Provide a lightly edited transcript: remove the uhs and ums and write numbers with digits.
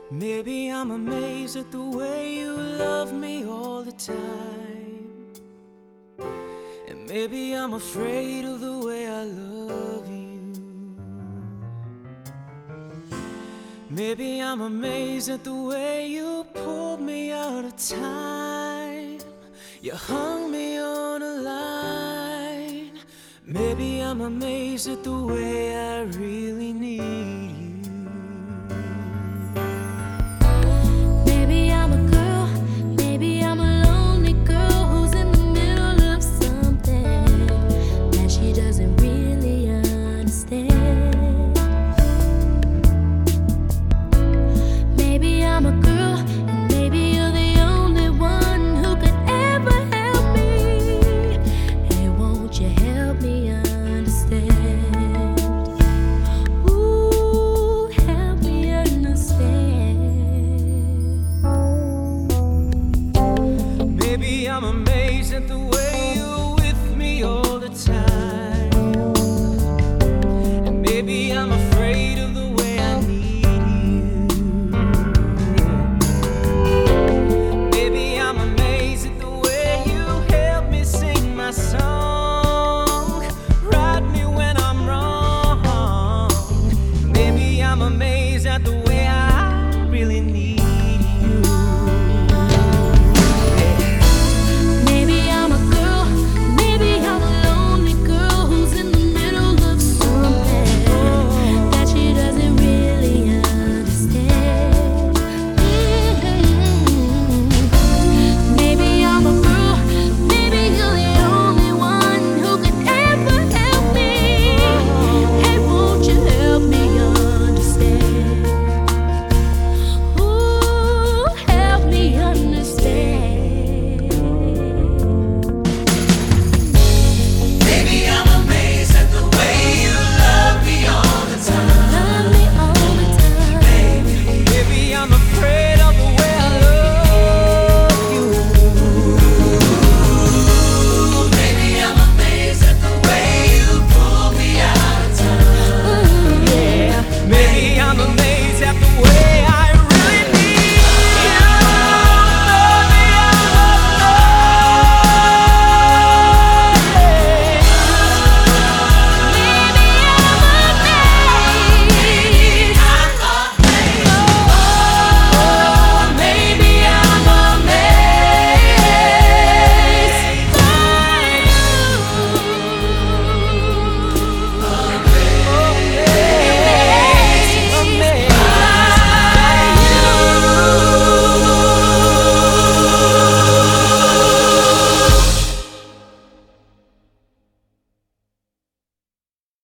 Maybe I'm amazed at the way you love me all the time. And maybe I'm afraid of the way I love you. Maybe I'm amazed at the way you pulled me out of time. You hung me on a line. Maybe I'm amazed at the way I really need you.